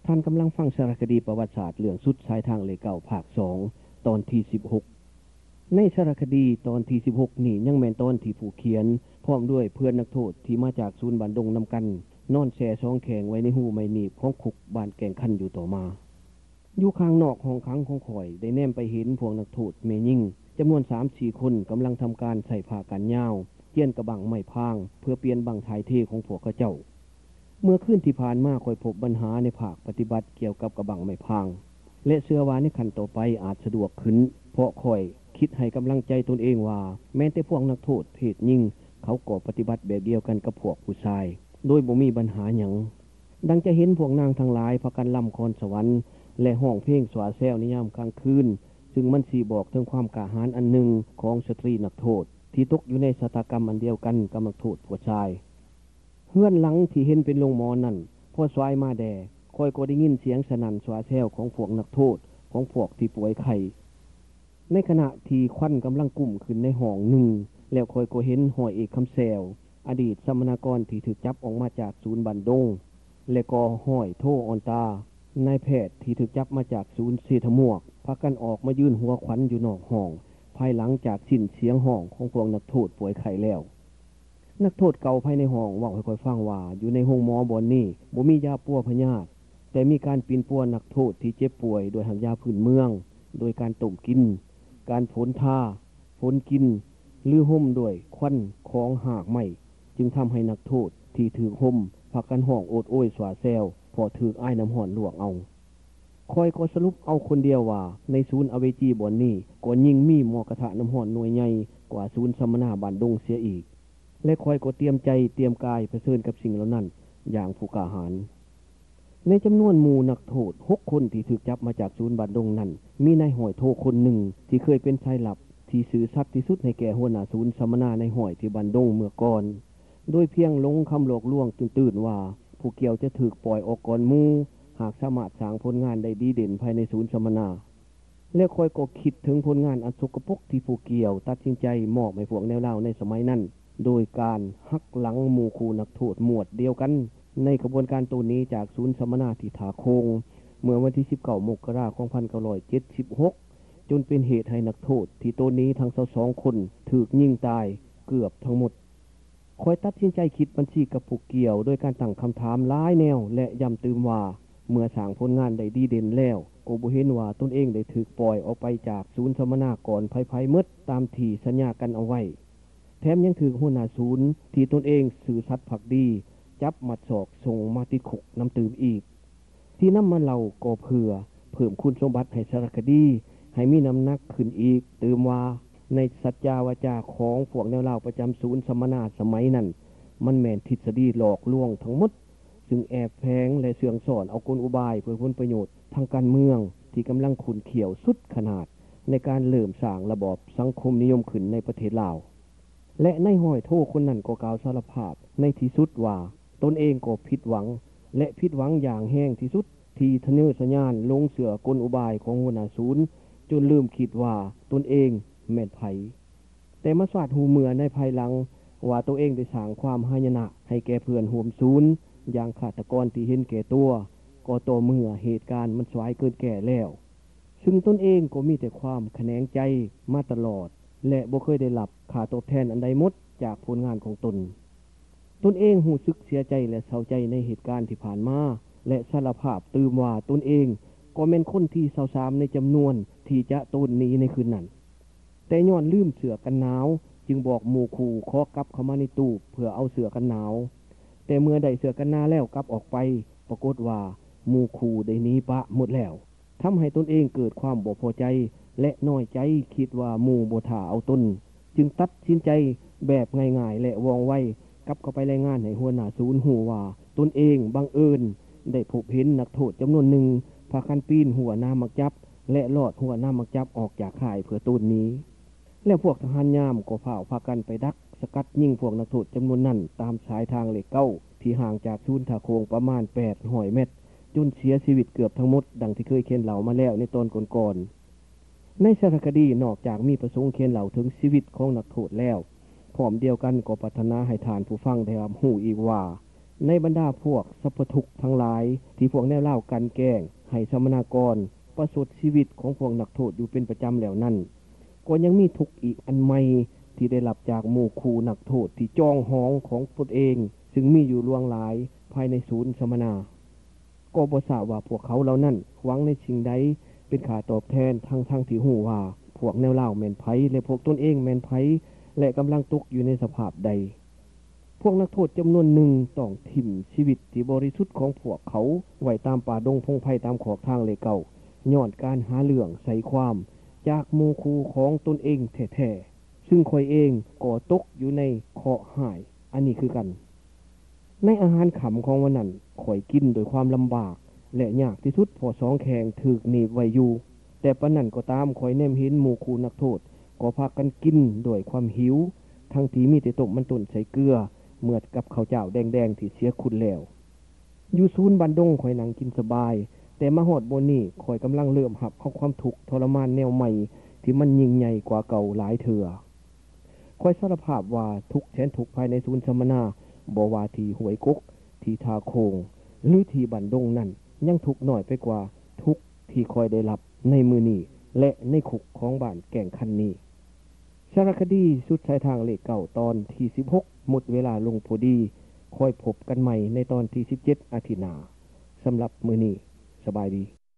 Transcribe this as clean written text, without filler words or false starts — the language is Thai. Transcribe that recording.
ท่านกำลังฟังสารคดีประวัติศาสตร์เรื่องสุดสายทางเลเก่าภาค2ตอนที่16ในสารคดีตอนที่16นี่ยังแม่นตอนที่ผู้เขียนพร้อมด้วยเพื่อนนักโทษที่มาจากศูนย์บ้านดงนำกันนอนแช่ซองแข็งไว้ในหูไม้หนีบของคุกบ้านแก่งคันอยู่ต่อมาอยู่ข้างนอกห้องขังของข่อยได้แนมไปเห็นพวกนักโทษแม่ยิ่งจำนวน 3-4 คนกำลังทำการใส่ผ้ากันยาวเจี้ยนกระบังไม้พางเพื่อเปลี่ยนบังถ่ายเทของพวกเขาเจ้าเมื่อคืนที่ผ่านมาค่อยพบปัญหาในภาคปฏิบัติเกี่ยวกับกระบังไม้พางและเชื่อว่าในขั้นต่อไปอาจสะดวกขึ้นเพราะค่อยคิดให้กำลังใจตนเองว่าแม้แต่พวกนักโทษเพศหญิงเขาก็ปฏิบัติแบบเดียวกันกับพวกผู้ชายโดยบ่มีปัญหาหยังดังจะเห็นพวกนางทั้งหลายพากันล่ำคอนสวรรค์และห้องเพลงสวาแซวในยามกลางคืนซึ่งมันสิบอกถึงความกล้าหาญอันหนึ่งของสตรีนักโทษที่ตกอยู่ในชะตากรรมอันเดียวกันกับนักโทษผู้ชายเฮือนหลังที่เห็นเป็นโรงหมอนั่นพอสวายมาแด่ค่อยก็ได้ยินเสียงสนั่นสวาแซวของพวกนักโทษของพวกที่ป่วยไข้ในขณะที่ควันกำลังกุ่มขึ้นในห้องหนึ่งแล้วค่อยก็เห็นห้อยเอกคำแซวอดีตสมณกรที่ถูกจับออกมาจากศูนย์บ้านดงและก็ห้อยโทออนตานายแพทย์ที่ถูกจับมาจากศูนย์เศรษฐมวกพากันออกมายืนหัวขวัญอยู่นอกห้องภายหลังจากสิ้นเสียงห้องของพวกนักโทษป่วยไข้แล้วนักโทษเก่าภายในห้องเว้าให้ค่อยฟังว่าอยู่ในห้องหมอบนนี้บ่มียาปัวพยาธิแต่มีการปีนปัวนักโทษที่เจ็บป่วยโดยหักยาพื้นเมืองโดยการต้มกินการผลท่าผลกินหรือห่มด้วยควันของหากไม้จึงทำให้นักโทษที่ถือห่มพากันห้องโอดโอยสวาแซวพอถืออ้ายน้ำห่อนลวกเอาคอยก็สรุปเอาคนเดียวว่าในศูนย์อเวจีบนนี้ก็ยิ่งมีหมอกระทะน้ำห่อนหน่วยใหญ่กว่าศูนย์สมณะบ้านดงเสียอีกและคอยก็เตรียมใจเตรียมกายเผชิญกับสิ่งเหล่านั้นอย่างผู้กล้าหาญในจำนวนหมู่นักโทษ6 คนที่ถูกจับมาจากศูนย์บ้านดงนั้นมีนายห้อยโทคนหนึ่งที่เคยเป็นชายลับที่ซื่อสัตย์ที่สุดให้แก่หัวหน้าศูนย์สมณะในห้อยที่บ้านดงเมื่อก่อนโดยเพียงลงคำหลอกลวงตื่นว่าผู้เกี่ยวจะถูกปล่อยออกก่อนหมู่หากสามารถสร้างผลงานได้ดีเด่นภายในศูนย์สมณะและคอยก็คิดถึงผลงานอันสกปรกที่ผู้เกี่ยวตัดสินใจมอบให้พวกแนวเล่าในสมัยนั้นโดยการหักหลังหมู่คู่นักโทษหมวดเดียวกันในกระบวนการตัวนี้จากศูนย์สมณะที่ถาโคงเมื่อวันที่19 มกราคม 1976จนเป็นเหตุให้นักโทษที่ตัวนี้ทั้ง22 คนถูกยิงตายเกือบทั้งหมดคอยตัดสินใจคิดบัญชีกับผู้เกี่ยวโดยการตั้งคำถามหลายแนวและย้ำเตือนว่าเมื่อสร้างผลงานได้ดีเด่นแล้วก็บ่เห็นว่าตนเองได้ถูกปล่อยออกไปจากศูนย์สมณะก่อนภัยหมดตามที่สัญญากันเอาไว้แถมยังถูกหัวหน้าศูนย์ที่ตนเองซื่อสัตย์ภักดีจับมัดศอกส่งมาติดคุกน้ำตืมอีกที่นำมาเล่าก็เพื่อเพิ่มคุณสมบัติให้สารคดีให้มีน้ำหนักขึ้นอีกเติมว่าในสัจจาวาจาของพวกแนวเล่าประจำศูนย์สมณะสมัยนั้นมันแม่นทฤษฎีหลอกลวงทั้งหมดซึ่งแอบแฝงและเสื่องสอนเอากลอุบายเพื่อผลประโยชน์ทางการเมืองที่กำลังขุนเขียวสุดขนาดในการเริ่มสร้างระบอบสังคมนิยมขึ้นในประเทศลาวและในห้อยโทคนนั้นก็กล่าวสารภาพในที่สุดว่าตนเองก็ผิดหวังและผิดหวังอย่างแห้งที่สุดที่ทะเนอสัญญาณลงเสือกลอุบายของหัวหน้าศูนย์จนลืมคิดว่าตนเองแม่นไผแต่มาสวาดหูเมื่อในภายหลังว่าตัวเองได้สร้างความหายนะให้แก่เพื่อนร่วมศูนย์อย่างฆาตกรที่เห็นแก่ตัวก็ต่อเมื่อเหตุการณ์มันสายเกินแก่แล้วซึ่งตนเองก็มีแต่ความแขนงใจมาตลอดและบ่เคยได้รับค่าตอบแทนอันใดหมดจากผลงานของตนเองรู้สึกเสียใจและเศร้าใจในเหตุการณ์ที่ผ่านมาและสารภาพตื่มว่าตนเองก็เป็นคนที่23ในจำนวนที่จะต้นนี้ในคืนนั้นแต่ย้อนลืมเสื้อกันหนาวจึงบอกหมู่คู่ขอกลับเข้ามาในตู้เพื่อเอาเสื้อกันหนาวแต่เมื่อได้เสื้อกันหนาวแล้วกลับออกไปปรากฏว่าหมู่คู่ได้หนีปะหมดแล้วทำให้ตนเองเกิดความบ่พอใจและน้อยใจคิดว่าหมู่บ่ท่าเอาตนจึงตัดสินใจแบบง่ายๆและว่องไวกลับเข้าไปรายงานให้หัวหน้าศูนย์หูว่าตนเองบังเอิญได้พบเห็นนักโทษจำนวนหนึ่งพากันปีนหัวหน้ามักจับและลอดหัวหน้ามักจับออกจากข่ายเพื่อตูนนี้และพวกทหารยามก็พากันไปดักสกัดยิงพวกนักโทษจำนวนนั้นตามสายทางเหล็กเก้าที่ห่างจากศูนย์ท่าโคงประมาณ800 เมตรจนเสียชีวิตเกือบทั้งหมดดังที่เคยเขียนเล่ามาแล้วในตอนก่อนๆในสารคดีนอกจากมีประสงค์เขียนเล่าถึงชีวิตของนักโทษแล้วพร้อมเดียวกันก็ปรารถนาให้ทานผู้ฟังได้รับรู้อีกว่าในบรรดาพวกสัพพทุกข์ทั้งหลายที่พวกแนวเล่ากันแกล้งให้สมณากรประสบชีวิตของพวกนักโทษอยู่เป็นประจำแล้วนั้นก็ยังมีทุกข์อีกอันใหม่ที่ได้รับจากหมู่ครูนักโทษที่จองหองของตนเองซึ่งมีอยู่ล่วงหลายภายในศูนย์สมณาก็บ่ทราบว่าพวกเขาเหล่านั้นหวังในสิ่งใดเป็นค่าตอบแทนทั้งที่ฮู้ว่าพวกแนวเล่าแม่นไผและพวกตนเองแม่นไผและกำลังตกอยู่ในสภาพใดพวกนักโทษจำนวนหนึ่งต้องถิ่มชีวิตที่บริสุทธิ์ของพวกเขาไว้ตามป่าดงพงไผ่ตามขอบทางเลยเก่าย้อนการหาเรื่องใส่ความจากหมู่คู่ของตนเองแท้ๆซึ่งข่อยเองก็ตกอยู่ในเคราะห์หายอันนี้คือกันในอาหารขำของวันนั้นข่อยกินโดยความลำบากและยากที่สุดพอสองแขงถึกหนีบไว้อยู่แต่ปานนั้นก็ตามข่อยแนมเห็นหมู่คู่นักโทษก็พากันกินด้วยความหิวทั้งที่มีแต่ต้มมันต้นใส่เกลือเมื่อกับข้าวเจ้าแดงๆที่เสียคุณแล้วอยู่ศูนย์บ้านดงข่อยนั่งกินสบายแต่มาฮอดบนนี้ข่อยกำลังเริ่มหับเอาความทุกข์ทรมานแนวใหม่ที่มันยิ่งใหญ่กว่าเก่าหลายเทื่อข่อยสารภาพว่าทุกข์แสนทุกข์ภายในศูนย์สัมมนาบ่ว่าที่ห้วยกกที่ทาโคงหรือที่บ้านดงนั้นยังทุกข์น้อยไปกว่าทุกข์ที่ข่อยได้รับในมื้อนี้และในคุกของบ้านแก่งคันนี้สารคดีสุดสายทางเลขเก่าตอนที่16หมดเวลาลงพอดีค่อยพบกันใหม่ในตอนที่17อาทิตย์หน้าสำหรับมื้อนี้สบายดี